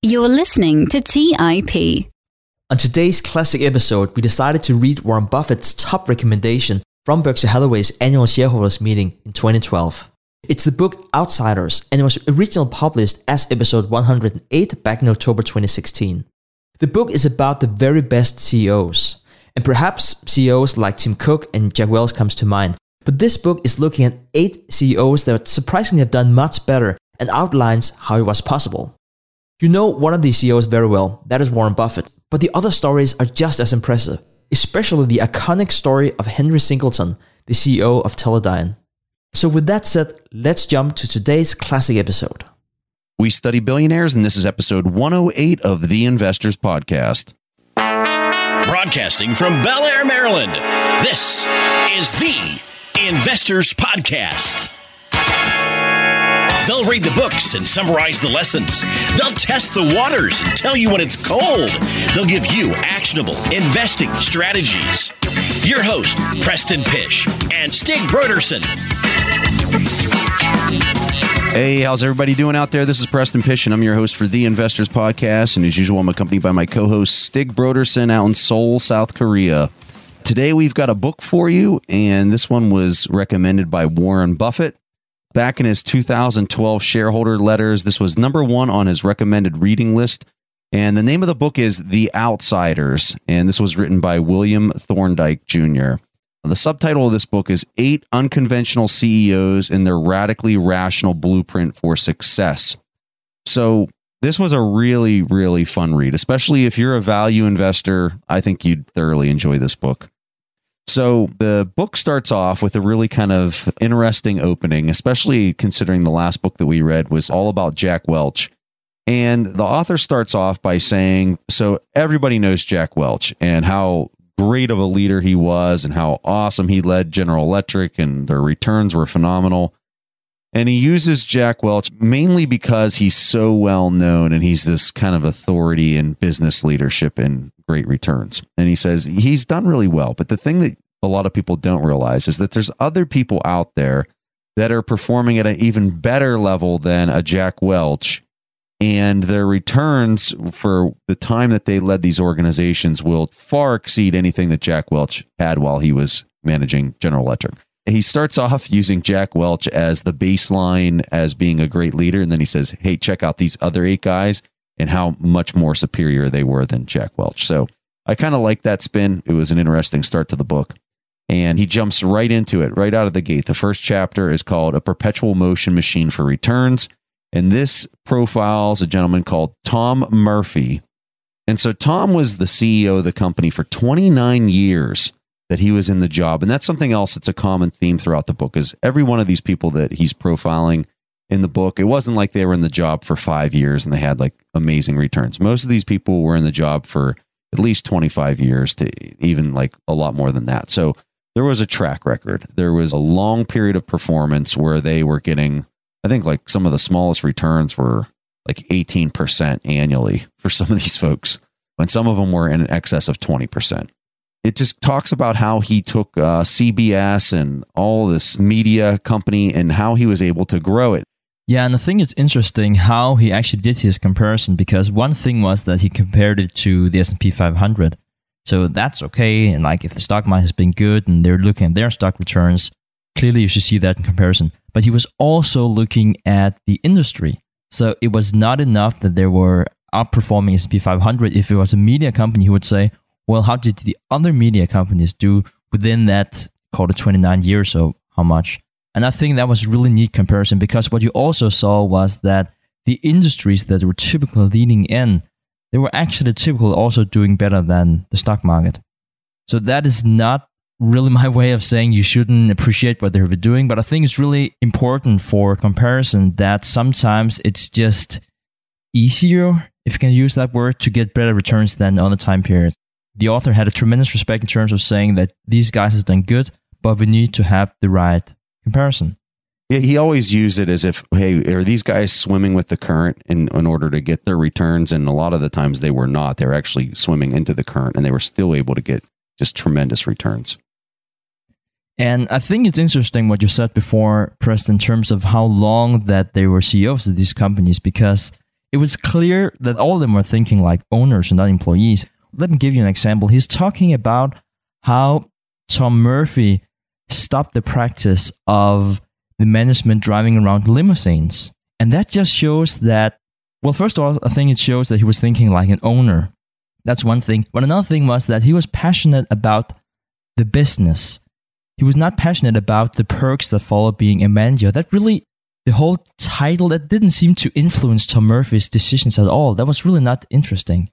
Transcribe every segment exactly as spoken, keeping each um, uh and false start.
You're listening to T I P. On today's classic episode, we decided to read Warren Buffett's top recommendation from Berkshire Hathaway's annual shareholders meeting in twenty twelve. It's the book Outsiders, and it was originally published as episode one hundred eight back in October twenty sixteen. The book is about the very best C E Os, and perhaps C E Os like Tim Cook and Jack Welch comes to mind. But this book is looking at eight C E Os that surprisingly have done much better and outlines how it was possible. You know one of these C E Os very well, that is Warren Buffett, but the other stories are just as impressive, especially the iconic story of Henry Singleton, the C E O of Teledyne. So with that said, let's jump to today's classic episode. We study billionaires, and this is episode one oh eight of The Investors Podcast. Broadcasting from Bel Air, Maryland, this is The Investors Podcast. They'll read the books and summarize the lessons. They'll test the waters and tell you when it's cold. They'll give you actionable investing strategies. Your host, Preston Pysh and Stig Brodersen. Hey, how's everybody doing out there? This is Preston Pysh, and I'm your host for The Investors Podcast. And as usual, I'm accompanied by my co-host, Stig Brodersen, out in Seoul, South Korea. Today, we've got a book for you, and this one was recommended by Warren Buffett. Back in his two thousand twelve shareholder letters, this was number one on his recommended reading list. And the name of the book is The Outsiders, and this was written by William Thorndike Junior The subtitle of this book is Eight Unconventional C E Os and Their Radically Rational Blueprint for Success. So this was a really, really fun read, especially if you're a value investor. I think you'd thoroughly enjoy this book. So the book starts off with a really kind of interesting opening, especially considering the last book that we read was all about Jack Welch. And the author starts off by saying, so everybody knows Jack Welch and how great of a leader he was and how awesome he led General Electric and their returns were phenomenal. And he uses Jack Welch mainly because he's so well known and he's this kind of authority in business leadership and great returns. And he says he's done really well. But the thing that a lot of people don't realize is that there's other people out there that are performing at an even better level than a Jack Welch. And their returns for the time that they led these organizations will far exceed anything that Jack Welch had while he was managing General Electric. He starts off using Jack Welch as the baseline as being a great leader. And then he says, hey, check out these other eight guys and how much more superior they were than Jack Welch. So I kind of like that spin. It was an interesting start to the book. And he jumps right into it, right out of the gate. The first chapter is called A Perpetual Motion Machine for Returns. And this profiles a gentleman called Tom Murphy. And so Tom was the C E O of the company for twenty-nine years that he was in the job. And that's something else that's a common theme throughout the book is every one of these people that he's profiling in the book, it wasn't like they were in the job for five years and they had like amazing returns. Most of these people were in the job for at least twenty-five years to even like a lot more than that. So there was a track record. There was a long period of performance where they were getting, I think like some of the smallest returns were like eighteen percent annually for some of these folks, when some of them were in excess of twenty percent. It just talks about how he took uh, C B S and all this media company and how he was able to grow it. Yeah, and I think it's interesting how he actually did his comparison, because one thing was that he compared it to the S and P five hundred. So that's okay, and like if the stock market has been good and they're looking at their stock returns, clearly you should see that in comparison. But he was also looking at the industry. So it was not enough that they were outperforming S and P five hundred. If it was a media company, he would say, well, how did the other media companies do within that, called it twenty-nine years, so how much? And I think that was a really neat comparison, because what you also saw was that the industries that were typically leading in, they were actually typically also doing better than the stock market. So that is not really my way of saying you shouldn't appreciate what they've been doing, but I think it's really important for comparison that sometimes it's just easier, if you can use that word, to get better returns than other time periods. The author had a tremendous respect in terms of saying that these guys have done good, but we need to have the right comparison. Yeah, he always used it as if, hey, are these guys swimming with the current in, in order to get their returns? And a lot of the times they were not. They were actually swimming into the current, and they were still able to get just tremendous returns. And I think it's interesting what you said before, Preston, in terms of how long that they were C E Os of these companies, because it was clear that all of them were thinking like owners and not employees. Let me give you an example. He's talking about how Tom Murphy stopped the practice of the management driving around limousines. And that just shows that, well, first of all, I think it shows that he was thinking like an owner. That's one thing. But another thing was that he was passionate about the business. He was not passionate about the perks that follow being a manager. That really, the whole title, that didn't seem to influence Tom Murphy's decisions at all. That was really not interesting.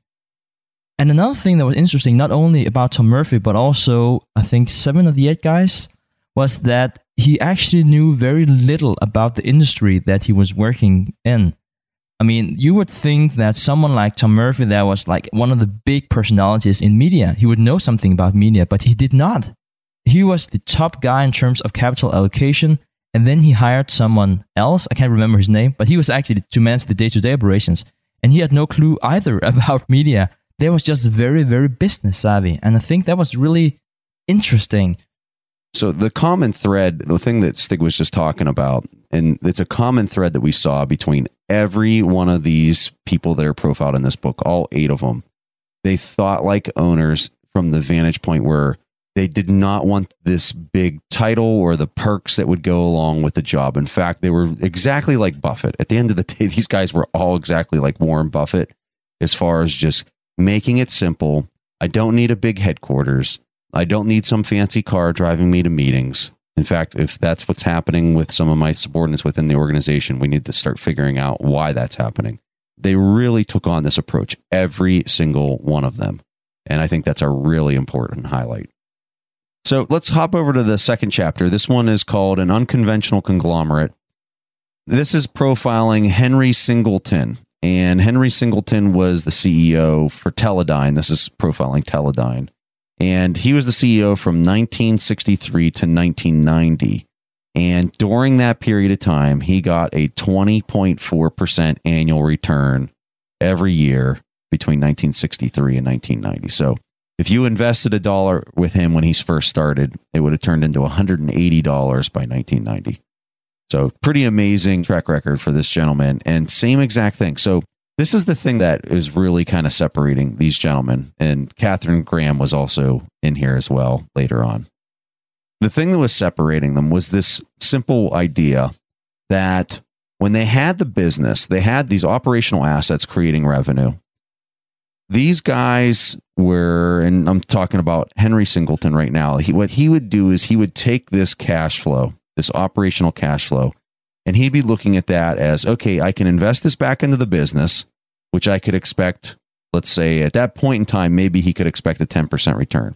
And another thing that was interesting, not only about Tom Murphy, but also, I think, seven of the eight guys, was that he actually knew very little about the industry that he was working in. I mean, you would think that someone like Tom Murphy, that was like one of the big personalities in media, he would know something about media, but he did not. He was the top guy in terms of capital allocation, and then he hired someone else, I can't remember his name, but he was actually to manage the day-to-day operations, and he had no clue either about media. They was just very, very business savvy, and I think that was really interesting. So the common thread, the thing that Stig was just talking about, and it's a common thread that we saw between every one of these people that are profiled in this book, all eight of them, they thought like owners from the vantage point where they did not want this big title or the perks that would go along with the job. In fact, they were exactly like Buffett. At the end of the day, these guys were all exactly like Warren Buffett as far as just making it simple. I don't need a big headquarters. I don't need some fancy car driving me to meetings. In fact, if that's what's happening with some of my subordinates within the organization, we need to start figuring out why that's happening. They really took on this approach, every single one of them. And I think that's a really important highlight. So let's hop over to the second chapter. This one is called An Unconventional Conglomerate. This is profiling Henry Singleton. And Henry Singleton was the C E O for Teledyne. This is profiling Teledyne. And he was the C E O from nineteen sixty-three to nineteen ninety. And during that period of time, he got a twenty point four percent annual return every year between nineteen sixty-three and nineteen ninety. So if you invested a dollar with him when he first started, it would have turned into one hundred eighty dollars by nineteen ninety. So pretty amazing track record for this gentleman. And same exact thing. So this is the thing that is really kind of separating these gentlemen. And Katharine Graham was also in here as well later on. The thing that was separating them was this simple idea that when they had the business, they had these operational assets creating revenue. These guys were, and I'm talking about Henry Singleton right now, he, what he would do is he would take this cash flow, this operational cash flow, and he'd be looking at that as, okay, I can invest this back into the business, which I could expect, let's say at that point in time, maybe he could expect a ten percent return.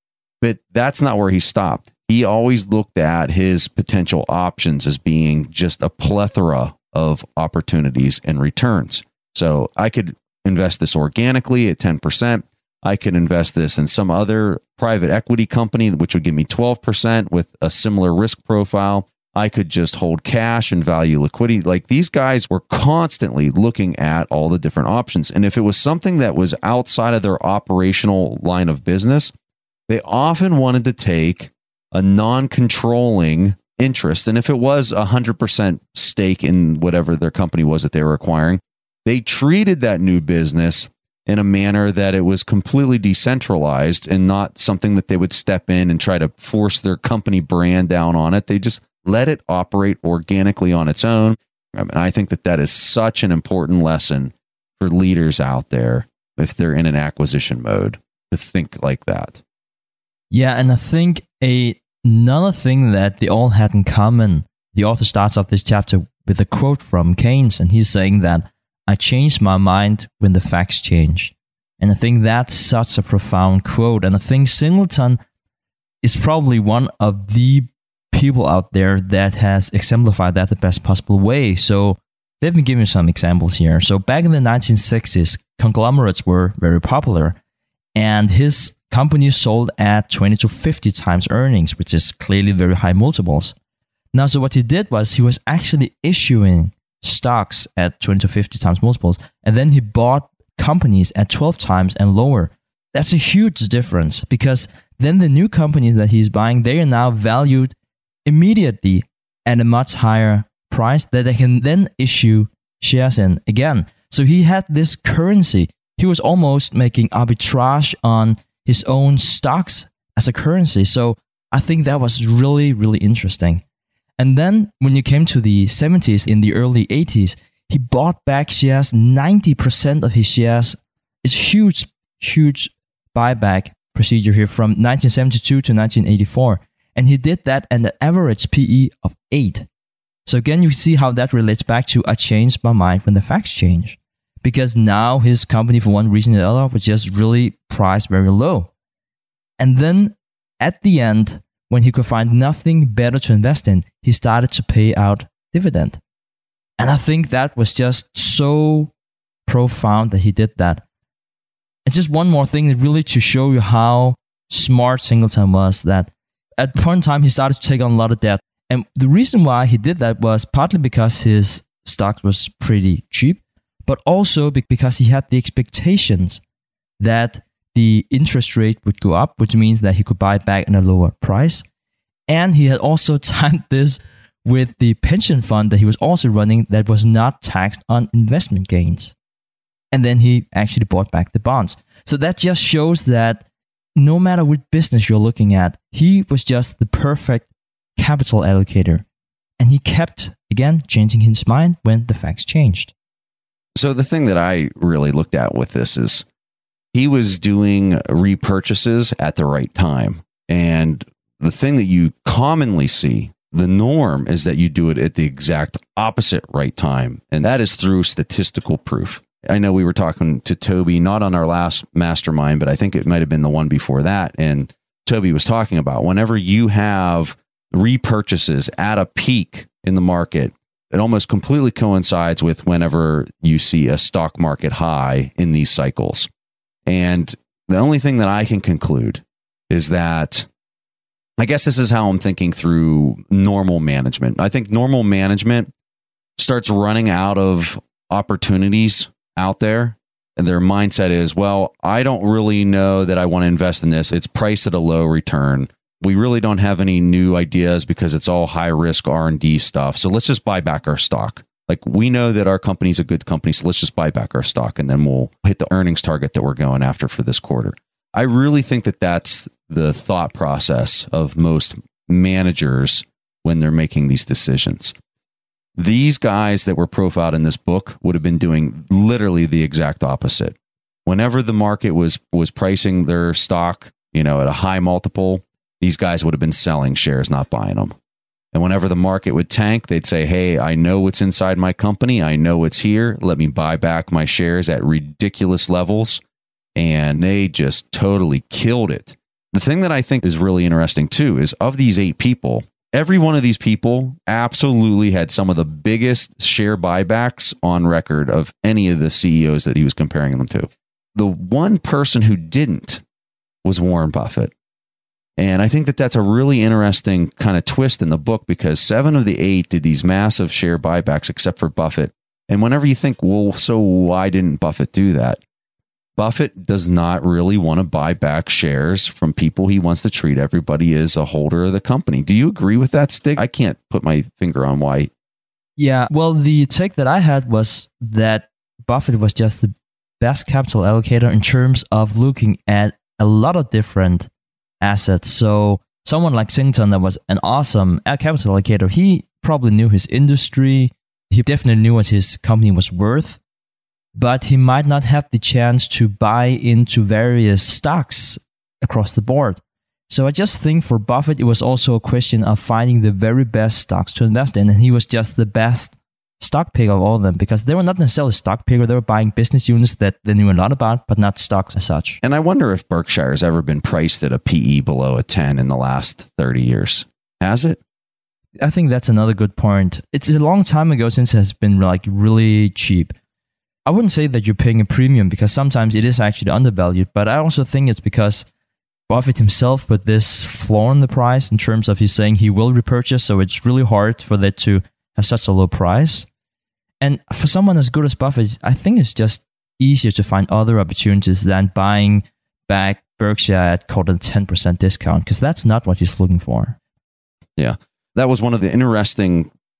But that's not where he stopped. He always looked at his potential options as being just a plethora of opportunities and returns. So I could invest this organically at ten percent. I could invest this in some other private equity company, which would give me twelve percent with a similar risk profile. I could just hold cash and value liquidity. Like these guys were constantly looking at all the different options. And if it was something that was outside of their operational line of business, they often wanted to take a non-controlling interest. And if it was a one hundred percent stake in whatever their company was that they were acquiring, they treated that new business in a manner that it was completely decentralized and not something that they would step in and try to force their company brand down on it. They just let it operate organically on its own. I mean, I think that that is such an important lesson for leaders out there if they're in an acquisition mode to think like that. Yeah, and I think a, another thing that they all had in common, the author starts off this chapter with a quote from Keynes, and he's saying that I change my mind when the facts change. And I think that's such a profound quote. And I think Singleton is probably one of the people out there that has exemplified that the best possible way. So let me give you some examples here. So back in the nineteen sixties, conglomerates were very popular, and his company sold at twenty to fifty times earnings, which is clearly very high multiples. Now, so what he did was he was actually issuing stocks at twenty to fifty times multiples, and then he bought companies at twelve times and lower. That's a huge difference, because then the new companies that he's buying, they are now valued immediately at a much higher price that they can then issue shares in again. So he had this currency. He was almost making arbitrage on his own stocks as a currency. So I think that was really, really interesting. And then when you came to the seventies, in the early eighties, he bought back shares, ninety percent of his shares. It's huge, huge buyback procedure here from nineteen seventy-two to nineteen eighty-four. And he did that at an average P E of eight. So again, you see how that relates back to I changed my mind when the facts changed. Because now his company, for one reason or the other, was just really priced very low. And then at the end, when he could find nothing better to invest in, he started to pay out dividend. And I think that was just so profound that he did that. And just one more thing, really to show you how smart Singleton was, that at one time he started to take on a lot of debt. And the reason why he did that was partly because his stock was pretty cheap, but also because he had the expectations that the interest rate would go up, which means that he could buy back at a lower price. And he had also timed this with the pension fund that he was also running that was not taxed on investment gains. And then he actually bought back the bonds. So that just shows that no matter what business you're looking at, he was just the perfect capital allocator. And he kept, again, changing his mind when the facts changed. So the thing that I really looked at with this is he was doing repurchases at the right time. And the thing that you commonly see, the norm, is that you do it at the exact opposite right time. And that is through statistical proof. I know we were talking to Toby, not on our last mastermind, but I think it might have been the one before that. And Toby was talking about whenever you have repurchases at a peak in the market, it almost completely coincides with whenever you see a stock market high in these cycles. And the only thing that I can conclude is that, I guess this is how I'm thinking through normal management. I think normal management starts running out of opportunities out there. And their mindset is, well, I don't really know that I want to invest in this. It's priced at a low return. We really don't have any new ideas because it's all high risk R and D stuff. So let's just buy back our stock. Like, we know that our company's a good company, so let's just buy back our stock and then we'll hit the earnings target that we're going after for this quarter. I really think that that's the thought process of most managers when they're making these decisions. These guys that were profiled in this book would have been doing literally the exact opposite. Whenever the market was was pricing their stock, you know, at a high multiple, these guys would have been selling shares, not buying them. And whenever the market would tank, they'd say, hey, I know what's inside my company. I know it's here. Let me buy back my shares at ridiculous levels. And they just totally killed it. The thing that I think is really interesting too is, of these eight people, every one of these people absolutely had some of the biggest share buybacks on record of any of the C E Os that he was comparing them to. The one person who didn't was Warren Buffett. And I think that that's a really interesting kind of twist in the book, because seven of the eight did these massive share buybacks except for Buffett. And whenever you think, well, so why didn't Buffett do that? Buffett does not really want to buy back shares from people. He wants to treat everybody as a holder of the company. Do you agree with that, Stig? I can't put my finger on why. Yeah, well, the take that I had was that Buffett was just the best capital allocator in terms of looking at a lot of different assets. So someone like Singleton, that was an awesome capital allocator, he probably knew his industry. He definitely knew what his company was worth, but he might not have the chance to buy into various stocks across the board. So I just think for Buffett, it was also a question of finding the very best stocks to invest in. And he was just the best stock picker of all of them, because they were not necessarily stock picker. They were buying business units that they knew a lot about, but not stocks as such. And I wonder if Berkshire has ever been priced at a P E below a ten in the last thirty years. Has it? I think that's another good point. It's a long time ago since it has been like really cheap. I wouldn't say that you're paying a premium, because sometimes it is actually undervalued, but I also think it's because Buffett himself put this floor on the price in terms of he's saying he will repurchase, so it's really hard for that to have such a low price. And for someone as good as Buffett, I think it's just easier to find other opportunities than buying back Berkshire at called a ten percent discount, because that's not what he's looking for. Yeah. That was one of the interesting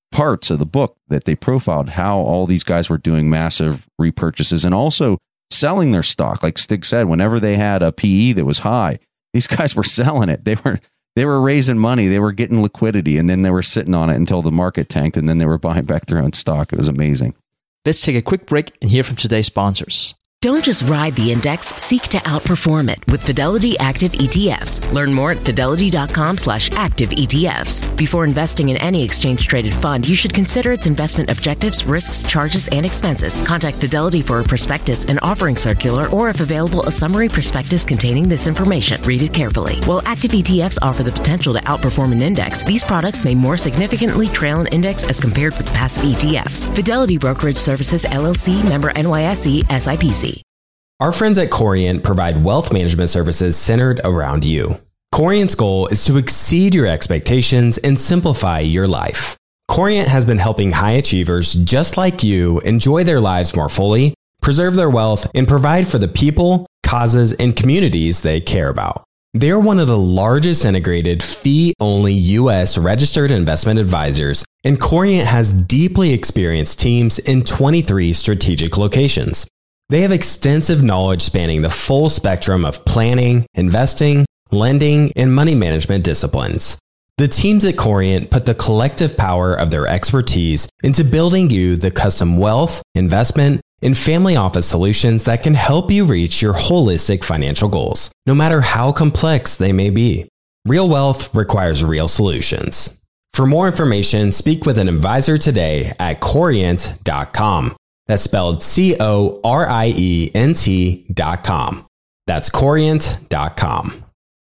parts of the book that they profiled how all these guys were doing massive repurchases and also selling their stock. Like Stig said, whenever they had a P E that was high, these guys were selling it. They were they were raising money, they were getting liquidity, and then they were sitting on it until the market tanked, and then they were buying back their own stock. It was amazing. Let's take a quick break and hear from today's sponsors. Don't just ride the index, seek to outperform it with Fidelity Active E T Fs. Learn more at fidelity.com slash active ETFs. Before investing in any exchange-traded fund, you should consider its investment objectives, risks, charges, and expenses. Contact Fidelity for a prospectus, an offering circular, or if available, a summary prospectus containing this information. Read it carefully. While active E T Fs offer the potential to outperform an index, these products may more significantly trail an index as compared with passive E T Fs. Fidelity Brokerage Services, L L C, member N Y S E, S I P C. Our friends at Corient provide wealth management services centered around you. Corient's goal is to exceed your expectations and simplify your life. Corient has been helping high achievers just like you enjoy their lives more fully, preserve their wealth, and provide for the people, causes, and communities they care about. They're one of the largest integrated fee-only U S registered investment advisors, and Corient has deeply experienced teams in twenty-three strategic locations. They have extensive knowledge spanning the full spectrum of planning, investing, lending, and money management disciplines. The teams at Corient put the collective power of their expertise into building you the custom wealth, investment, and family office solutions that can help you reach your holistic financial goals, no matter how complex they may be. Real wealth requires real solutions. For more information, speak with an advisor today at corient dot com. That's spelled C O R I E N T dot com. That's corient dot com.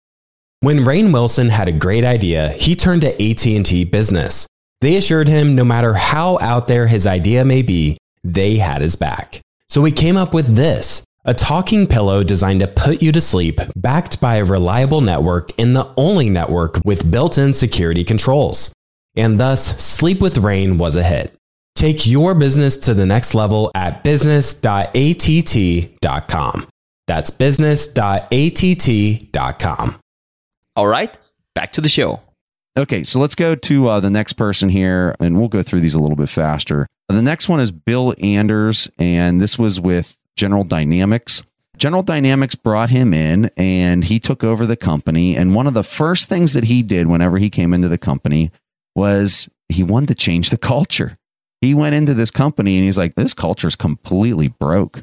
When Rainn Wilson had a great idea, he turned to A T and T Business. They assured him no matter how out there his idea may be, they had his back. So we came up with this, a talking pillow designed to put you to sleep, backed by a reliable network and the only network with built-in security controls. And thus, Sleep with Rainn was a hit. Take your business to the next level at business dot A T T dot com. That's business dot A T T dot com. All right, back to the show. Okay, so let's go to uh, the next person here, and we'll go through these a little bit faster. The next one is Bill Anders, and this was with General Dynamics. General Dynamics brought him in, and he took over the company, and one of the first things that he did whenever he came into the company was he wanted to change the culture. He went into this company and he's like, this culture is completely broke.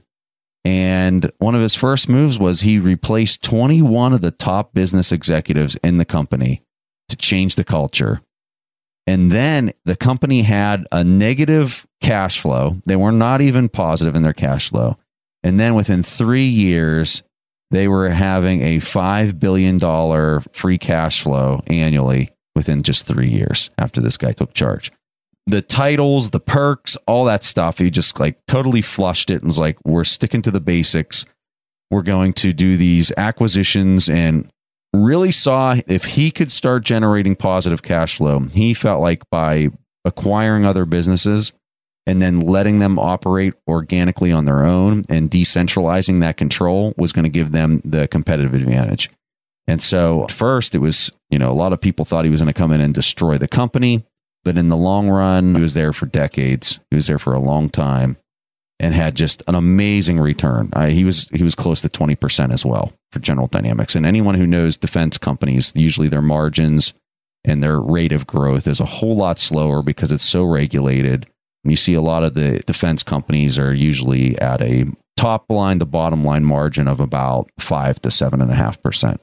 And one of his first moves was he replaced twenty-one of the top business executives in the company to change the culture. And then the company had a negative cash flow. They were not even positive in their cash flow. And then within three years, they were having a five billion dollars free cash flow annually within just three years after this guy took charge. The titles, the perks, all that stuff, he just like totally flushed it and was like, we're sticking to the basics. We're going to do these acquisitions, and really saw if he could start generating positive cash flow. He felt like by acquiring other businesses and then letting them operate organically on their own and decentralizing that control was going to give them the competitive advantage. And so first it was, you know, a lot of people thought he was going to come in and destroy the company. But in the long run, he was there for decades. He was there for a long time and had just an amazing return. Uh, he was he was close to twenty percent as well for General Dynamics. And anyone who knows defense companies, usually their margins and their rate of growth is a whole lot slower because it's so regulated. And you see a lot of the defense companies are usually at a top line to bottom line margin of about five to seven and a half percent.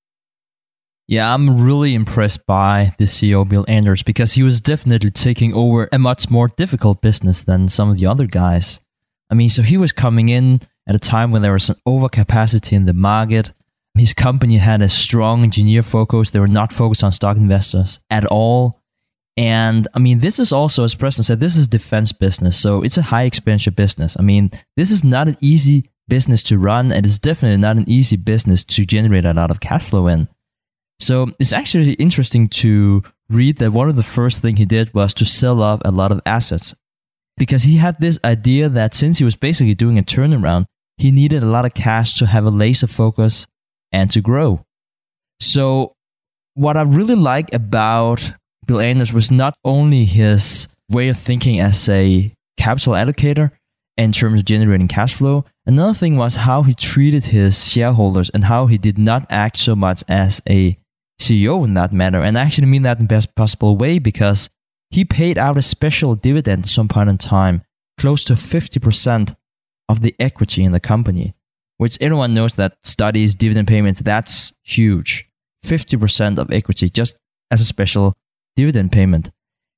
Yeah, I'm really impressed by the C E O, Bill Anders, because he was definitely taking over a much more difficult business than some of the other guys. I mean, so he was coming in at a time when there was an overcapacity in the market. His company had a strong engineer focus. They were not focused on stock investors at all. And I mean, this is also, as Preston said, this is defense business. So it's a high expenditure business. I mean, this is not an easy business to run. And it's definitely not an easy business to generate a lot of cash flow in. So it's actually interesting to read that one of the first things he did was to sell off a lot of assets, because he had this idea that since he was basically doing a turnaround, he needed a lot of cash to have a laser focus and to grow. So what I really like about Bill Anders was not only his way of thinking as a capital allocator in terms of generating cash flow. Another thing was how he treated his shareholders and how he did not act so much as a C E O in that matter. And I actually mean that in the best possible way, because he paid out a special dividend at some point in time, close to fifty percent of the equity in the company, which everyone knows that studies dividend payments, that's huge. fifty percent of equity just as a special dividend payment.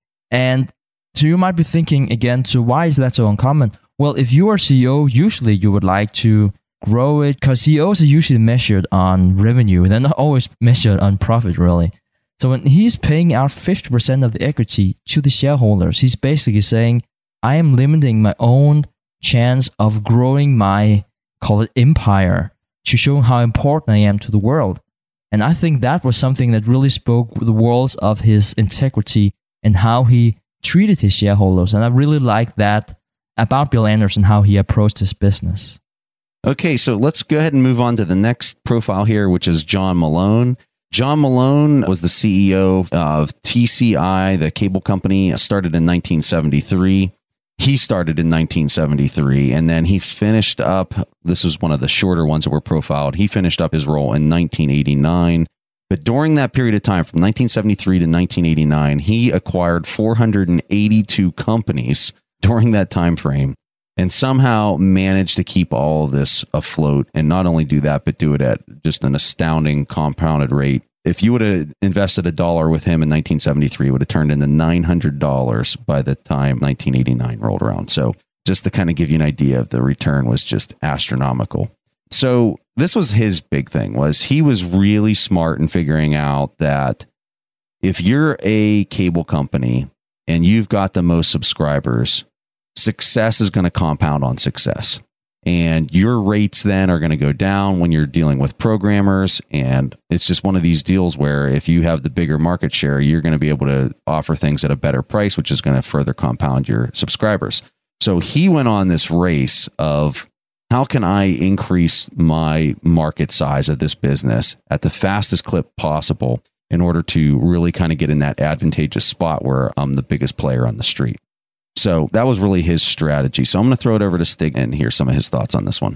And so you might be thinking again, so why is that so uncommon? Well, if you are C E O, usually you would like to grow it, because C E Os are usually measured on revenue. They're not always measured on profit, really. So when he's paying out fifty percent of the equity to the shareholders, he's basically saying, I am limiting my own chance of growing my, call it empire, to show how important I am to the world. And I think that was something that really spoke the worlds of his integrity and how he treated his shareholders. And I really like that about Bill Anderson, how he approached his business. Okay, so let's go ahead and move on to the next profile here, which is John Malone. John Malone was the C E O of T C I, the cable company, started in nineteen seventy-three. He started in nineteen seventy-three, and then he finished up, this was one of the shorter ones that were profiled, he finished up his role in nineteen eighty-nine. But during that period of time, from nineteen seventy-three to nineteen eighty-nine, he acquired four hundred eighty-two companies during that time frame, and somehow managed to keep all of this afloat, and not only do that, but do it at just an astounding compounded rate. If you would have invested a dollar with him in nineteen seventy-three, it would have turned into nine hundred dollars by the time nineteen eighty-nine rolled around. So just to kind of give you an idea of the return was just astronomical. So this was his big thing, was he was really smart in figuring out that if you're a cable company and you've got the most subscribers, success is going to compound on success. And your rates then are going to go down when you're dealing with programmers. And it's just one of these deals where if you have the bigger market share, you're going to be able to offer things at a better price, which is going to further compound your subscribers. So he went on this race of, how can I increase my market size of this business at the fastest clip possible in order to really kind of get in that advantageous spot where I'm the biggest player on the street. So that was really his strategy. So I'm going to throw it over to Stig and hear some of his thoughts on this one.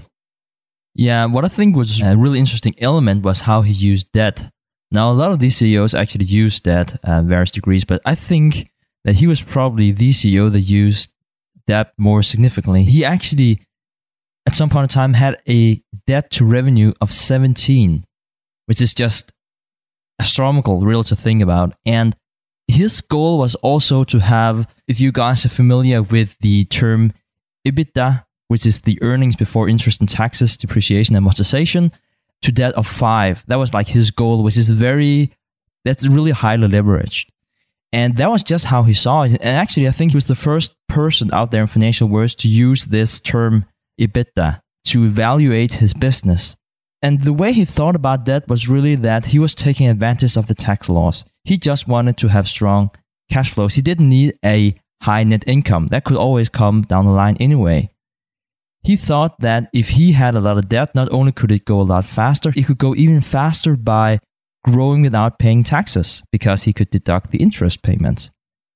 Yeah, what I think was a really interesting element was how he used debt. Now, a lot of these C E Os actually use debt at various degrees, but I think that he was probably the C E O that used debt more significantly. He actually, at some point in time, had a debt to revenue of seventeen, which is just astronomical, real to think about. And his goal was also to have, if you guys are familiar with the term EBITDA, which is the earnings before interest and taxes, depreciation, and amortization, to that of five. That was like his goal, which is very, that's really highly leveraged. And that was just how he saw it. And actually, I think he was the first person out there in financial words to use this term EBITDA to evaluate his business. And the way he thought about that was really that he was taking advantage of the tax laws. He just wanted to have strong cash flows. He didn't need a high net income. That could always come down the line anyway. He thought that if he had a lot of debt, not only could it go a lot faster, it could go even faster by growing without paying taxes because he could deduct the interest payments.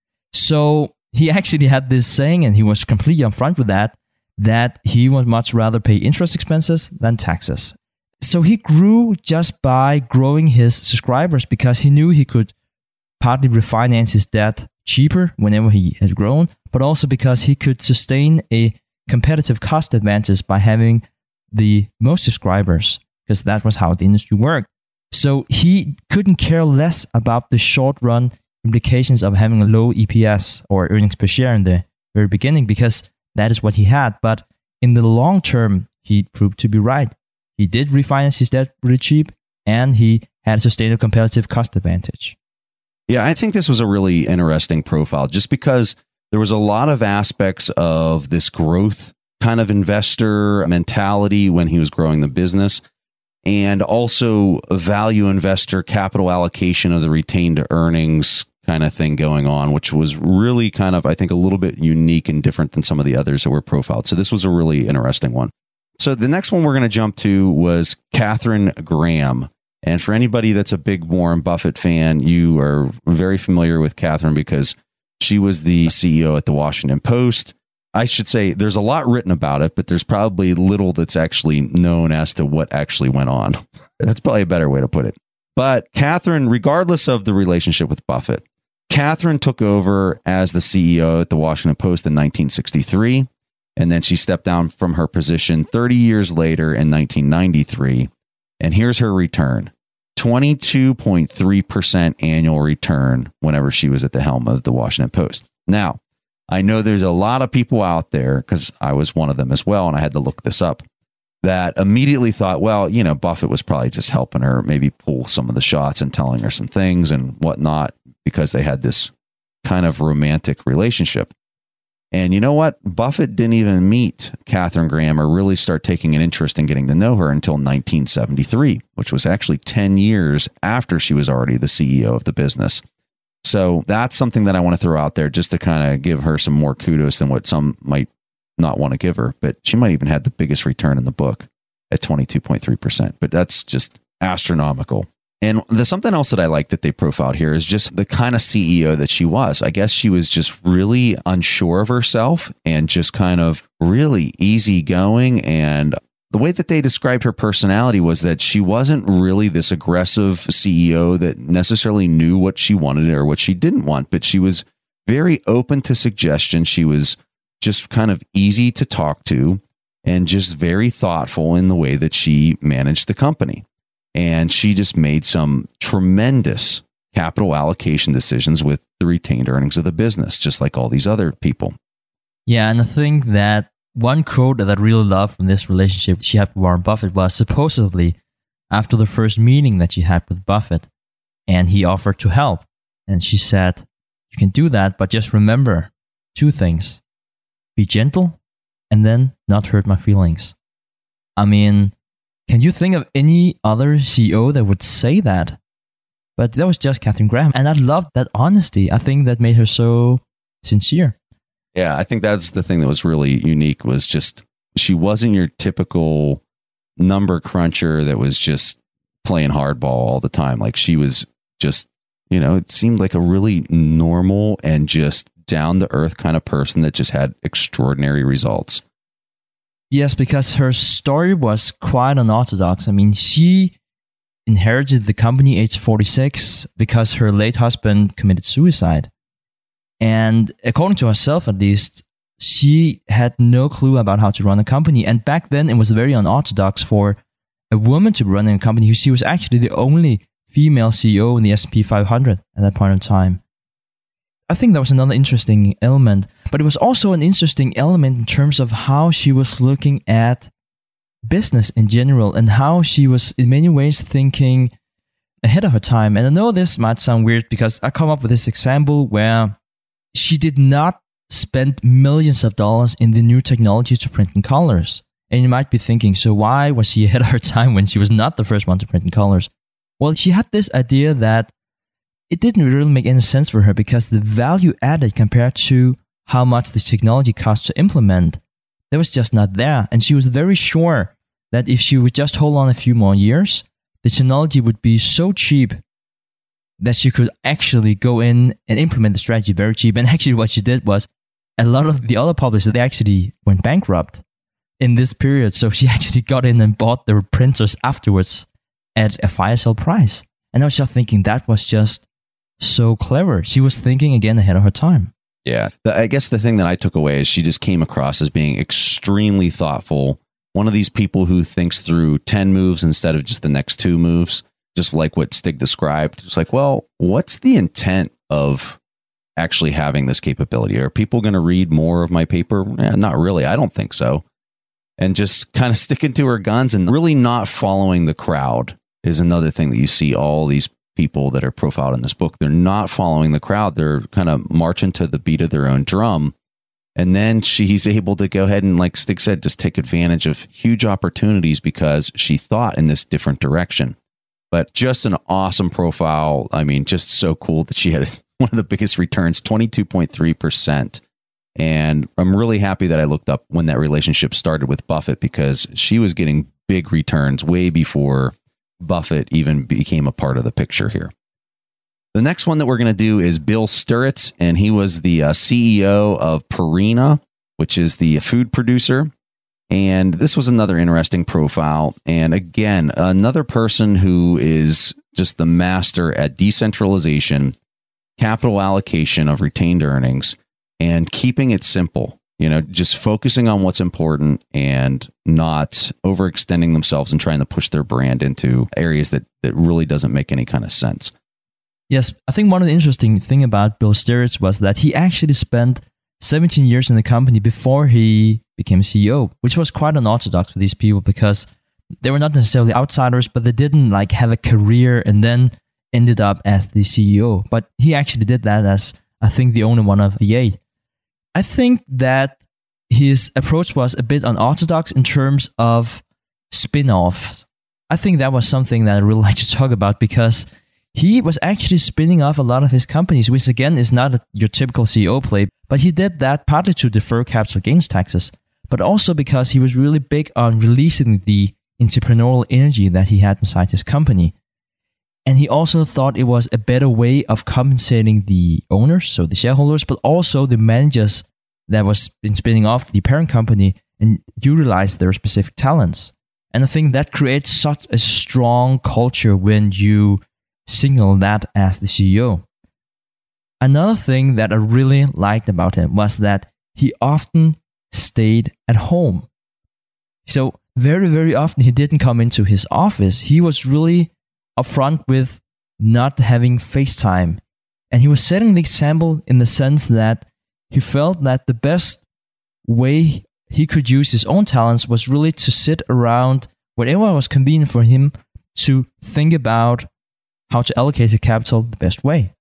So he actually had this saying, and he was completely upfront with that, that he would much rather pay interest expenses than taxes. So he grew just by growing his subscribers because he knew he could partly refinance his debt cheaper whenever he had grown, but also because he could sustain a competitive cost advantage by having the most subscribers, because that was how the industry worked. So he couldn't care less about the short-run implications of having a low E P S or earnings per share in the very beginning, because that is what he had. But in the long term, he proved to be right. He did refinance his debt really cheap, and he had a sustainable competitive cost advantage. Yeah, I think this was a really interesting profile just because there was a lot of aspects of this growth kind of investor mentality when he was growing the business, and also a value investor capital allocation of the retained earnings kind of thing going on, which was really kind of, I think, a little bit unique and different than some of the others that were profiled. So this was a really interesting one. So the next one we're going to jump to was Katharine Graham. And for anybody that's a big Warren Buffett fan, you are very familiar with Katharine because She was the C E O at the Washington Post. I should say there's a lot written about it, but there's probably little that's actually known as to what actually went on. That's probably a better way to put it. But Catherine, regardless of the relationship with Buffett, Catherine took over as the C E O at the Washington Post in nineteen sixty-three. And then she stepped down from her position thirty years later in nineteen ninety-three. And here's her return. twenty-two point three percent annual return whenever she was at the helm of the Washington Post. Now, I know there's a lot of people out there, because I was one of them as well, and I had to look this up, that immediately thought, well, you know, Buffett was probably just helping her maybe pull some of the shots and telling her some things and whatnot, because they had this kind of romantic relationship. And you know what? Buffett didn't even meet Catherine Graham or really start taking an interest in getting to know her until nineteen seventy-three, which was actually ten years after she was already the C E O of the business. So that's something that I want to throw out there just to kind of give her some more kudos than what some might not want to give her. But she might even have the biggest return in the book at twenty-two point three percent. But that's just astronomical. And there's something else that I like that they profiled here is just the kind of C E O that she was. I guess she was just really unsure of herself and just kind of really easygoing. And the way that they described her personality was that she wasn't really this aggressive C E O that necessarily knew what she wanted or what she didn't want, but she was very open to suggestion. She was just kind of easy to talk to and just very thoughtful in the way that she managed the company. And she just made some tremendous capital allocation decisions with the retained earnings of the business, just like all these other people. Yeah, and I think that one quote that I really love from this relationship she had with Warren Buffett was supposedly after the first meeting that she had with Buffett, and he offered to help. And she said, you can do that, but just remember two things. Be gentle, and then not hurt my feelings. I mean, can you think of any other C E O that would say that? But that was just Catherine Graham. And I loved that honesty. I think that made her so sincere. Yeah, I think that's the thing that was really unique was just she wasn't your typical number cruncher that was just playing hardball all the time. Like she was just, you know, it seemed like a really normal and just down to earth kind of person that just had extraordinary results. Yes, because her story was quite unorthodox. I mean, she inherited the company age forty-six because her late husband committed suicide. And according to herself, at least, she had no clue about how to run a company. And back then, it was very unorthodox for a woman to run a company. She was actually the only female C E O in the S and P five hundred at that point in time. I think that was another interesting element, but it was also an interesting element in terms of how she was looking at business in general and how she was in many ways thinking ahead of her time. And I know this might sound weird because I come up with this example where she did not spend millions of dollars in the new technology to print in colors. And you might be thinking, so why was she ahead of her time when she was not the first one to print in colors? Well, she had this idea that it didn't really make any sense for her because the value added compared to how much this technology cost to implement, that was just not there. And she was very sure that if she would just hold on a few more years, the technology would be so cheap that she could actually go in and implement the strategy very cheap. And actually what she did was a lot of the other publishers, they actually went bankrupt in this period. So she actually got in and bought their printers afterwards at a fire sale price. And I was just thinking that was just so clever. She was thinking again ahead of her time. Yeah. The, I guess the thing that I took away is she just came across as being extremely thoughtful. One of these people who thinks through ten moves instead of just the next two moves, just like what Stig described. It's like, well, what's the intent of actually having this capability? Are people going to read more of my paper? Eh, not really. I don't think so. And just kind of sticking to her guns and really not following the crowd is another thing that you see all these people that are profiled in this book. They're not following the crowd. They're kind of marching to the beat of their own drum. And then she's able to go ahead and, like Stig said, just take advantage of huge opportunities because she thought in this different direction. But just an awesome profile. I mean, just so cool that she had one of the biggest returns, twenty-two point three percent. And I'm really happy that I looked up when that relationship started with Buffett because she was getting big returns way before Buffett even became a part of the picture here. The next one that we're going to do is Bill Sturritz, and he was the uh, C E O of Purina, which is the food producer. And this was another interesting profile. And again, another person who is just the master at decentralization, capital allocation of retained earnings, and keeping it simple. You know, just focusing on what's important and not overextending themselves and trying to push their brand into areas that, that really doesn't make any kind of sense. Yes, I think one of the interesting thing about Bill Sturritz was that he actually spent seventeen years in the company before he became C E O, which was quite unorthodox for these people because they were not necessarily outsiders, but they didn't like have a career and then ended up as the C E O. But he actually did that as, I think, the only one of V A. I think that his approach was a bit unorthodox in terms of spin-offs. I think that was something that I really like to talk about because he was actually spinning off a lot of his companies, which again is not a, your typical C E O play, but he did that partly to defer capital gains taxes, but also because he was really big on releasing the entrepreneurial energy that he had inside his company. And he also thought it was a better way of compensating the owners, so the shareholders, but also the managers that was been spinning off the parent company and utilize their specific talents. And I think that creates such a strong culture when you signal that as the C E O. Another thing that I really liked about him was that he often stayed at home. So very, very often he didn't come into his office. He was really upfront with not having FaceTime. And he was setting the example in the sense that he felt that the best way he could use his own talents was really to sit around whatever was convenient for him to think about how to allocate the capital the best way.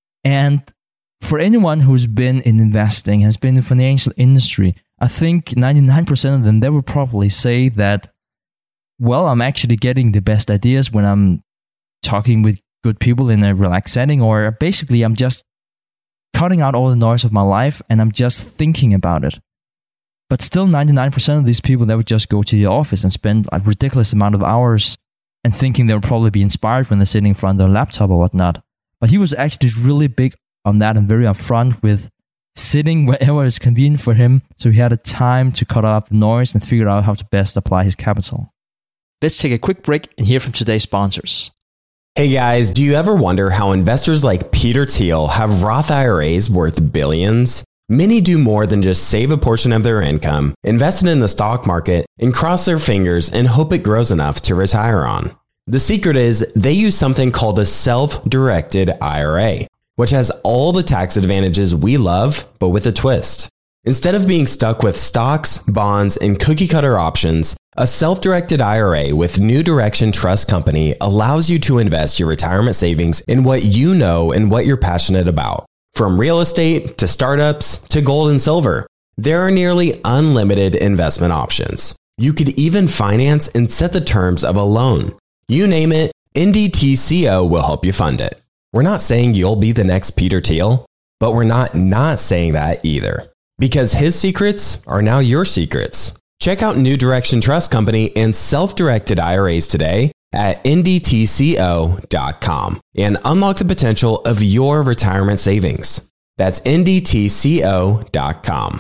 And for anyone who's been in investing, has been in the financial industry, I think ninety-nine percent of them, they would probably say that, well, I'm actually getting the best ideas when I'm talking with good people in a relaxed setting, or basically I'm just cutting out all the noise of my life and I'm just thinking about it. But still ninety-nine percent of these people, they would just go to the office and spend a ridiculous amount of hours and thinking they'll probably be inspired when they're sitting in front of their laptop or whatnot. But he was actually really big on that and very upfront with sitting wherever is convenient for him, so he had a time to cut out the noise and figure out how to best apply his capital. Let's take a quick break and hear from today's sponsors. Hey guys, do you ever wonder how investors like Peter Thiel have Roth I R As worth billions? Many do more than just save a portion of their income, invest it in the stock market, and cross their fingers and hope it grows enough to retire on. The secret is they use something called a self-directed I R A, which has all the tax advantages we love, but with a twist. Instead of being stuck with stocks, bonds, and cookie-cutter options, a self-directed I R A with New Direction Trust Company allows you to invest your retirement savings in what you know and what you're passionate about. From real estate to startups to gold and silver, there are nearly unlimited investment options. You could even finance and set the terms of a loan. You name it, N D T C O will help you fund it. We're not saying you'll be the next Peter Thiel, but we're not not saying that either. Because his secrets are now your secrets. Check out New Direction Trust Company and self-directed I R As today at N D T C O dot com and unlock the potential of your retirement savings. That's N D T C O dot com.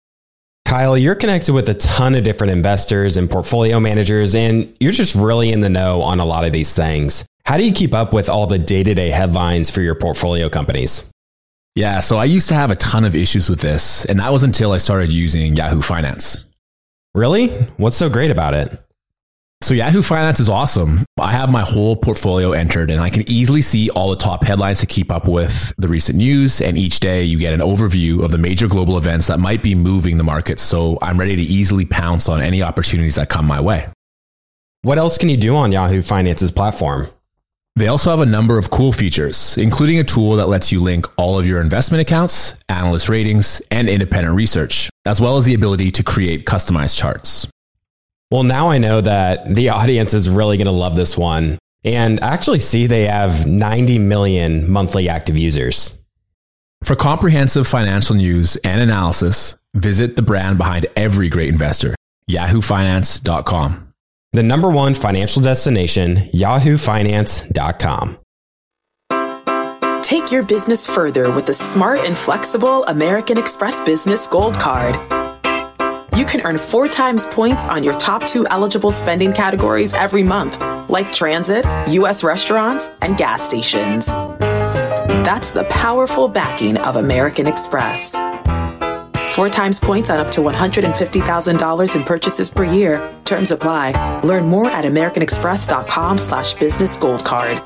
Kyle, you're connected with a ton of different investors and portfolio managers, and you're just really in the know on a lot of these things. How do you keep up with all the day-to-day headlines for your portfolio companies? Yeah, so I used to have a ton of issues with this, and that was until I started using Yahoo Finance. Really? What's so great about it? So Yahoo Finance is awesome. I have my whole portfolio entered and I can easily see all the top headlines to keep up with the recent news. And each day you get an overview of the major global events that might be moving the market. So I'm ready to easily pounce on any opportunities that come my way. What else can you do on Yahoo Finance's platform? They also have a number of cool features, including a tool that lets you link all of your investment accounts, analyst ratings, and independent research, as well as the ability to create customized charts. Well, now I know that the audience is really going to love this one and actually see they have ninety million monthly active users. For comprehensive financial news and analysis, visit the brand behind every great investor, yahoo finance dot com. The number one financial destination, yahoo finance dot com. Take your business further with the smart and flexible American Express Business Gold Card. You can earn four times points on your top two eligible spending categories every month, like transit, U S restaurants, and gas stations. That's the powerful backing of American Express. Four times points on up to one hundred fifty thousand dollars in purchases per year. Terms apply. Learn more at americanexpress.com slash business gold card.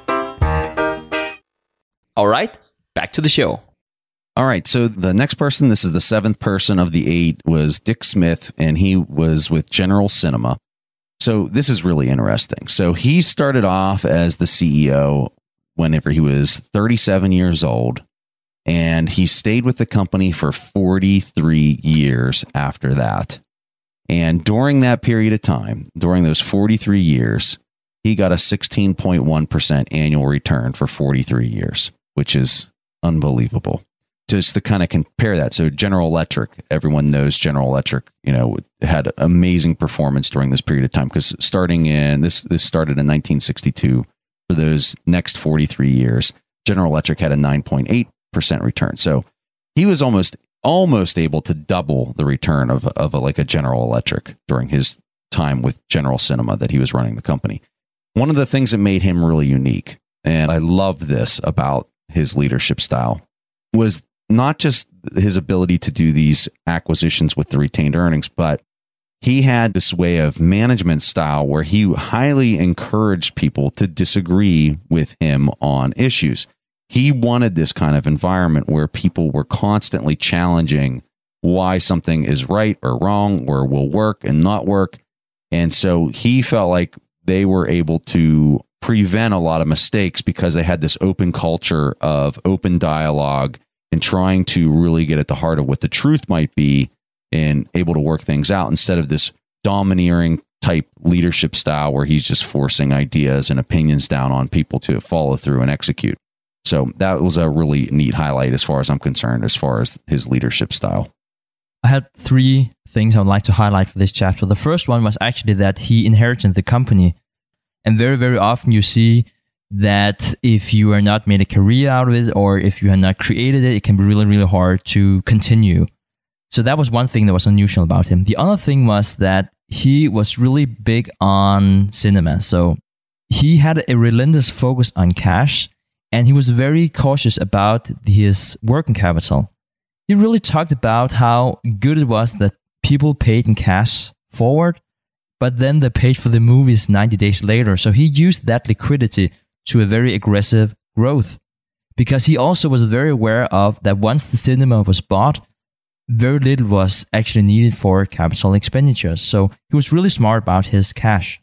All right, back to the show. All right, so the next person, this is the seventh person of the eight, was Dick Smith, and he was with General Cinema. So this is really interesting. So he started off as the C E O whenever he was thirty-seven years old, and he stayed with the company for forty-three years after that. And during that period of time, during those forty-three years, he got a sixteen point one percent annual return for forty-three years, which is unbelievable. Just to kind of compare that. So General Electric, everyone knows General Electric, you know, had amazing performance during this period of time, because starting in this, this started in nineteen sixty-two. For those next forty-three years, General Electric had a nine point eight percent return. So he was almost, almost able to double the return of, of a, like a General Electric during his time with General Cinema that he was running the company. One of the things that made him really unique, and I love this about his leadership style, was not just his ability to do these acquisitions with the retained earnings, but he had this way of management style where he highly encouraged people to disagree with him on issues. He wanted this kind of environment where people were constantly challenging why something is right or wrong or will work and not work. And so he felt like they were able to prevent a lot of mistakes because they had this open culture of open dialogue and trying to really get at the heart of what the truth might be and able to work things out, instead of this domineering type leadership style where he's just forcing ideas and opinions down on people to follow through and execute. So that was a really neat highlight as far as I'm concerned, as far as his leadership style. I had three things I would like to highlight for this chapter. The first one was actually that he inherited the company. And very, very often you see that if you are not made a career out of it, or if you have not created it, it can be really, really hard to continue. So that was one thing that was unusual about him. The other thing was that he was really big on cinema. So he had a relentless focus on cash, and he was very cautious about his working capital. He really talked about how good it was that people paid in cash forward, but then they paid for the movies ninety days later. So he used that liquidity to a very aggressive growth, because he also was very aware of that once the cinema was bought, very little was actually needed for capital expenditures. So he was really smart about his cash.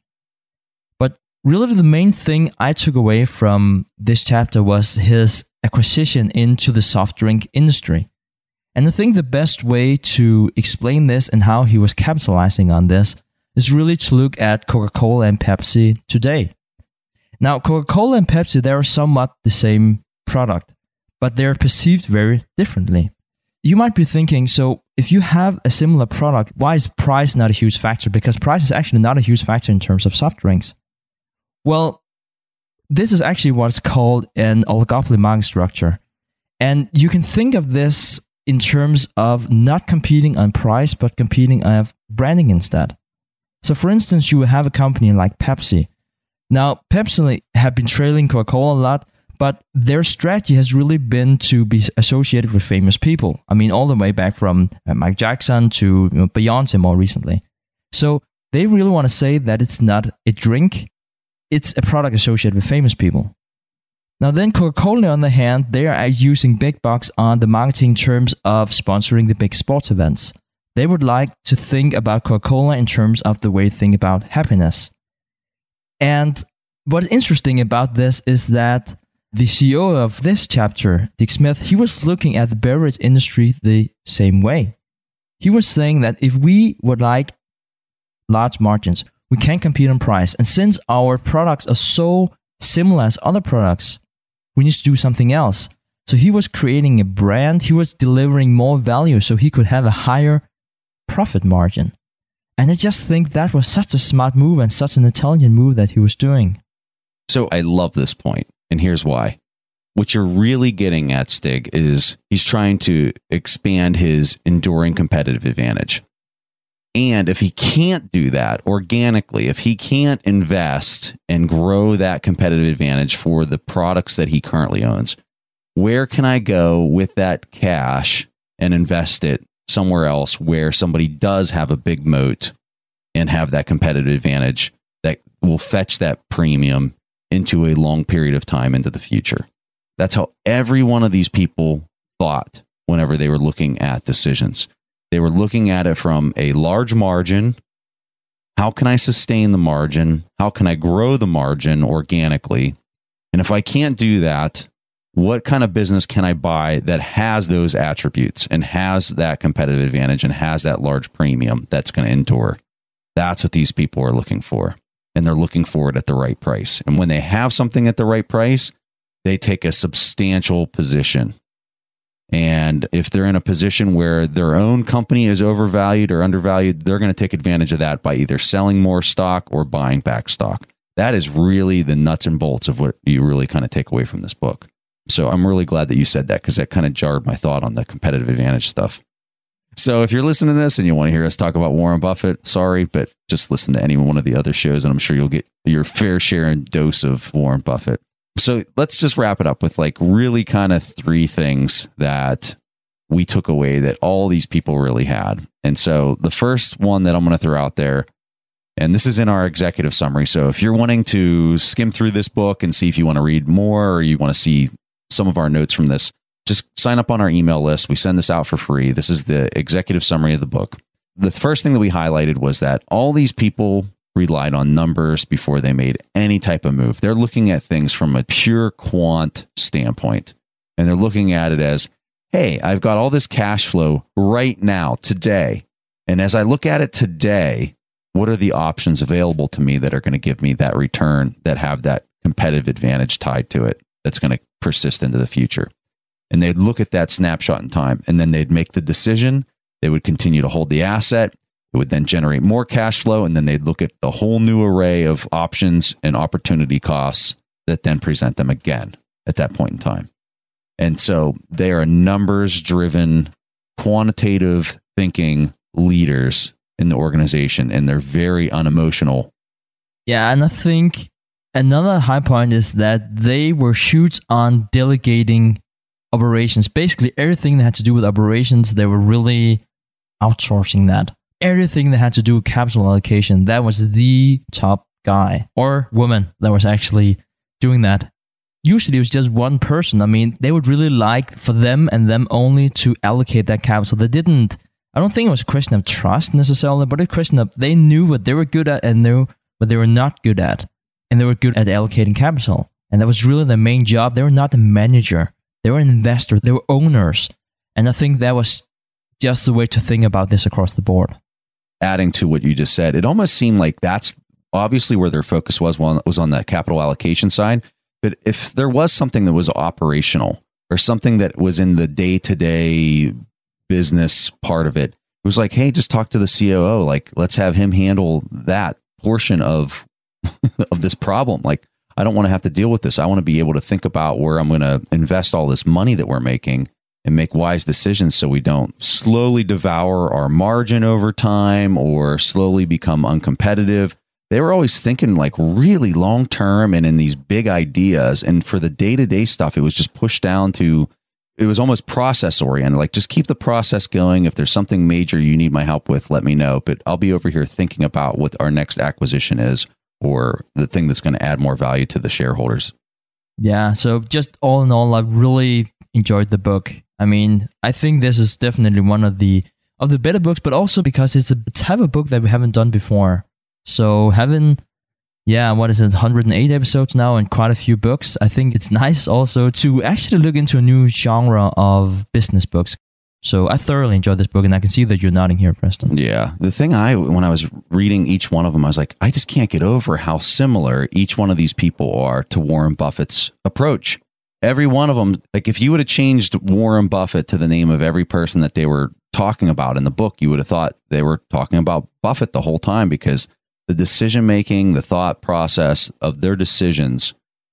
But really the main thing I took away from this chapter was his acquisition into the soft drink industry. And I think the best way to explain this and how he was capitalizing on this is really to look at Coca-Cola and Pepsi today. Now, Coca-Cola and Pepsi, they are somewhat the same product, but they're perceived very differently. You might be thinking, so if you have a similar product, why is price not a huge factor? Because price is actually not a huge factor in terms of soft drinks. Well, this is actually what's called an oligopoly market structure. And you can think of this in terms of not competing on price, but competing on branding instead. So for instance, you will have a company like Pepsi. Now, Pepsi have been trailing Coca-Cola a lot, but their strategy has really been to be associated with famous people. I mean, all the way back from uh, Mike Jackson to, you know, Beyonce more recently. So they really want to say that it's not a drink, it's a product associated with famous people. Now then, Coca-Cola, on the other hand, they are using big bucks on the marketing terms of sponsoring the big sports events. They would like to think about Coca-Cola in terms of the way they think about happiness. And what's interesting about this is that the C E O of this chapter, Dick Smith, he was looking at the beverage industry the same way. He was saying that if we would like large margins, we can't compete on price. And since our products are so similar as other products, we need to do something else. So he was creating a brand. He was delivering more value so he could have a higher profit margin. And I just think that was such a smart move and such an intelligent move that he was doing. So I love this point, and here's why. what you're really getting at, Stig, is he's trying to expand his enduring competitive advantage. And if he can't do that organically, if he can't invest and grow that competitive advantage for the products that he currently owns, where can I go with that cash and invest it somewhere else where somebody does have a big moat and have that competitive advantage that will fetch that premium into a long period of time into the future? That's how every one of these people thought whenever they were looking at decisions. They were looking at it from a large margin. How can I sustain the margin? How can I grow the margin organically? And if I can't do that, what kind of business can I buy that has those attributes and has that competitive advantage and has that large premium that's going to endure? That's what these people are looking for. And they're looking for it at the right price. And when they have something at the right price, they take a substantial position. And if they're in a position where their own company is overvalued or undervalued, they're going to take advantage of that by either selling more stock or buying back stock. That is really the nuts and bolts of what you really kind of take away from this book. So I'm really glad that you said that, because that kind of jarred my thought on the competitive advantage stuff. So if you're listening to this and you want to hear us talk about Warren Buffett, sorry, but just listen to any one of the other shows and I'm sure you'll get your fair share and dose of Warren Buffett. So let's just wrap it up with like really kind of three things that we took away that all these people really had. And so the first one that I'm going to throw out there, and this is in our executive summary. So if you're wanting to skim through this book and see if you want to read more or you want to see some of our notes from this, just sign up on our email list. We send this out for free. This is the executive summary of the book. The first thing that we highlighted was that all these people relied on numbers before they made any type of move. They're looking at things from a pure quant standpoint. And they're looking at it as, hey, I've got all this cash flow right now, today. And as I look at it today, what are the options available to me that are going to give me that return, that have that competitive advantage tied to it, that's going to persist into the future? And they'd look at that snapshot in time, and then they'd make the decision. They would continue to hold the asset. It would then generate more cash flow, and then they'd look at the whole new array of options and opportunity costs that then present them again at that point in time. And so they are numbers-driven, quantitative thinking leaders in the organization, and they're very unemotional. Yeah, and I think another high point is that they were huge on delegating operations. Basically, everything that had to do with operations, they were really outsourcing that. Everything that had to do with capital allocation, that was the top guy or woman that was actually doing that. Usually it was just one person. I mean, they would really like for them and them only to allocate that capital. They didn't, I don't think it was a question of trust necessarily, but a question of they knew what they were good at and knew what they were not good at. And they were good at allocating capital. And that was really their main job. They were not the manager. They were an investor. They were owners. And I think that was just the way to think about this across the board. Adding to what you just said, it almost seemed like that's obviously where their focus was, was on that capital allocation side. But if there was something that was operational or something that was in the day-to-day business part of it, it was like, hey, just talk to the C O O. Like, let's have him handle that portion of, of this problem. Like, I don't want to have to deal with this. I want to be able to think about where I'm going to invest all this money that we're making and make wise decisions so we don't slowly devour our margin over time or slowly become uncompetitive. They were always thinking like really long term and in these big ideas. And for the day-to-day stuff, it was just pushed down to, it was almost process oriented. Like, just keep the process going. If there's something major you need my help with, let me know. But I'll be over here thinking about what our next acquisition is or the thing that's going to add more value to the shareholders. Yeah. So just all in all, I really enjoyed the book. I mean, I think this is definitely one of the of the better books, but also because it's a type of book that we haven't done before. So having, yeah, what is it, one hundred eight episodes now and quite a few books, I think it's nice also to actually look into a new genre of business books. So I thoroughly enjoyed this book, and I can see that you're nodding here, Preston. Yeah. The thing I, when I was reading each one of them, I was like, I just can't get over how similar each one of these people are to Warren Buffett's approach. Every one of them, like if you would have changed Warren Buffett to the name of every person that they were talking about in the book, you would have thought they were talking about Buffett the whole time, because the decision-making, the thought process of their decisions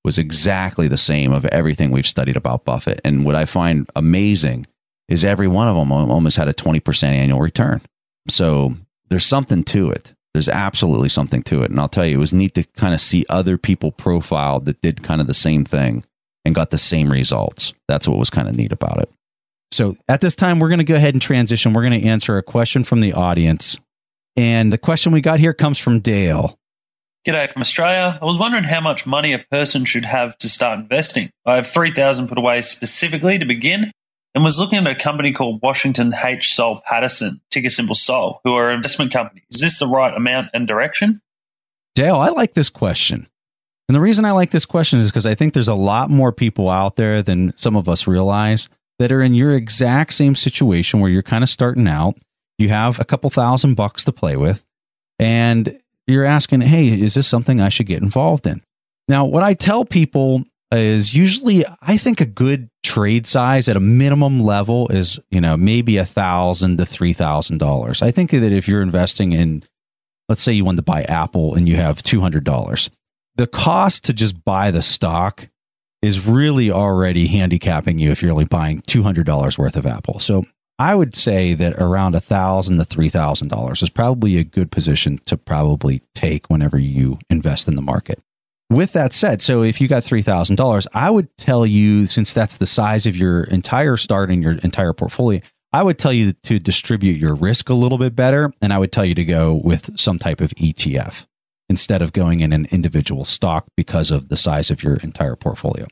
was exactly the same of everything we've studied about Buffett. And what I find amazing is every one of them almost had a twenty percent annual return. So there's something to it. There's absolutely something to it. And I'll tell you, it was neat to kind of see other people profiled that did kind of the same thing and got the same results. That's what was kind of neat about it. So at this time, we're going to go ahead and transition. We're going to answer a question from the audience. And the question we got here comes from Dale. G'day from Australia. I was wondering how much money a person should have to start investing. I have three thousand dollars put away specifically to begin and was looking at a company called Washington H. Soul Pattinson, ticker symbol SOL, who are an investment company. Is this the right amount and direction? Dale, I like this question. And the reason I like this question is because I think there's a lot more people out there than some of us realize that are in your exact same situation where you're kind of starting out. You have a couple thousand bucks to play with, and you're asking, hey, is this something I should get involved in? Now, what I tell people is usually I think a good trade size at a minimum level is, you know, maybe a thousand to three thousand dollars. I think that if you're investing in, let's say you want to buy Apple and you have two hundred dollars, the cost to just buy the stock is really already handicapping you if you're only buying two hundred dollars worth of Apple. So I would say that around a thousand to three thousand dollars is probably a good position to probably take whenever you invest in the market. With that said, so if you got three thousand dollars, I would tell you, since that's the size of your entire start in your entire portfolio, I would tell you to distribute your risk a little bit better. And I would tell you to go with some type of E T F instead of going in an individual stock because of the size of your entire portfolio.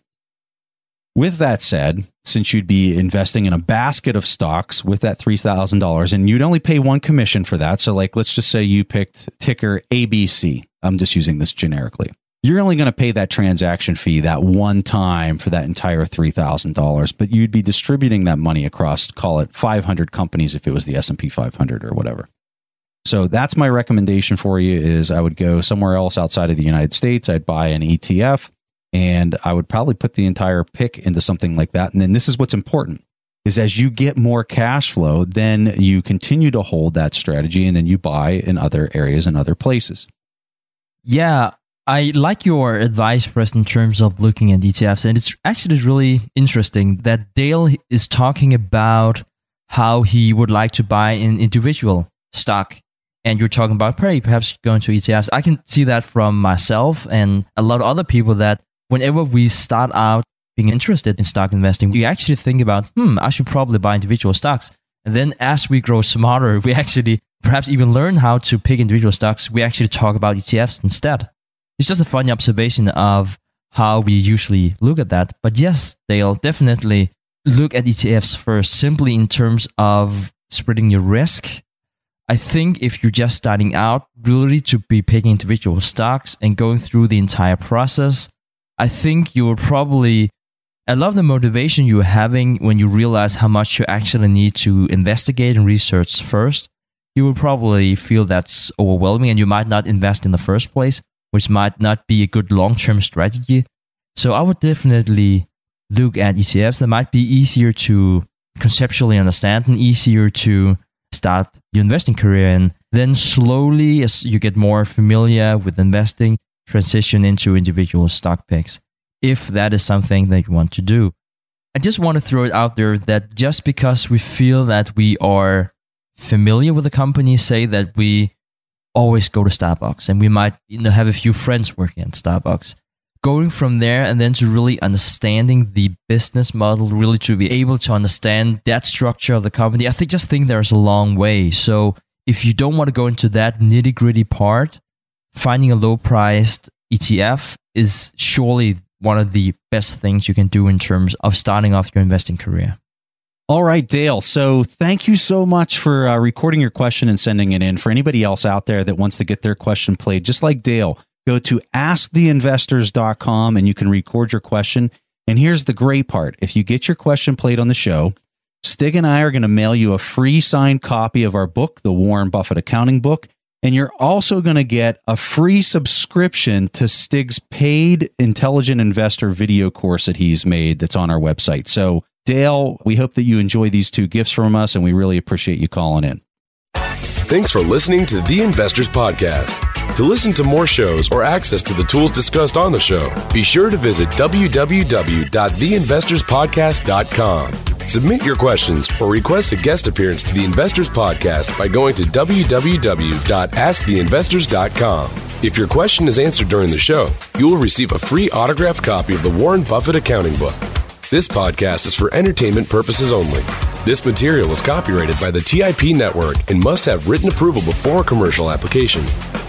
With that said, since you'd be investing in a basket of stocks with that three thousand dollars and you'd only pay one commission for that. So like, let's just say you picked ticker A B C. I'm just using this generically. You're only going to pay that transaction fee that one time for that entire three thousand dollars, but you'd be distributing that money across, call it five hundred companies if it was the S and P five hundred or whatever. So that's my recommendation for you is I would go somewhere else outside of the United States. I'd buy an E T F and I would probably put the entire pick into something like that. And then this is what's important is as you get more cash flow, then you continue to hold that strategy and then you buy in other areas and other places. Yeah. I like your advice, Preston, in terms of looking at E T Fs. And it's actually really interesting that Dale is talking about how he would like to buy an individual stock. And you're talking about perhaps going to E T Fs. I can see that from myself and a lot of other people that whenever we start out being interested in stock investing, we actually think about, hmm, I should probably buy individual stocks. And then as we grow smarter, we actually perhaps even learn how to pick individual stocks. We actually talk about E T Fs instead. It's just a funny observation of how we usually look at that. But yes, Dale, definitely look at E T Fs first, simply in terms of spreading your risk. I think if you're just starting out, really to be picking individual stocks and going through the entire process, I think you will probably, I love the motivation you're having when you realize how much you actually need to investigate and research first. You will probably feel that's overwhelming and you might not invest in the first place, which might not be a good long-term strategy. So I would definitely look at E T Fs. That might be easier to conceptually understand and easier to start your investing career in. Then slowly, as you get more familiar with investing, transition into individual stock picks, if that is something that you want to do. I just want to throw it out there that just because we feel that we are familiar with a company, say that we always go to Starbucks and we might, you know, have a few friends working at Starbucks. Going from there and then to really understanding the business model, really to be able to understand that structure of the company, I think just think there's a long way. So if you don't want to go into that nitty gritty part, finding a low priced E T F is surely one of the best things you can do in terms of starting off your investing career. All right, Dale. So thank you so much for uh, recording your question and sending it in. For anybody else out there that wants to get their question played, just like Dale, go to ask the investors dot com and you can record your question. And here's the great part. If you get your question played on the show, Stig and I are going to mail you a free signed copy of our book, The Warren Buffett Accounting Book. And you're also going to get a free subscription to Stig's paid Intelligent Investor video course that he's made that's on our website. So Dale, we hope that you enjoy these two gifts from us, and we really appreciate you calling in. Thanks for listening to The Investors Podcast. To listen to more shows or access to the tools discussed on the show, be sure to visit w w w dot the investors podcast dot com. Submit your questions or request a guest appearance to the Investors Podcast by going to w w w dot ask the investors dot com. If your question is answered during the show, you will receive a free autographed copy of the Warren Buffett Accounting Book. This podcast is for entertainment purposes only. This material is copyrighted by the T I P Network and must have written approval before commercial application.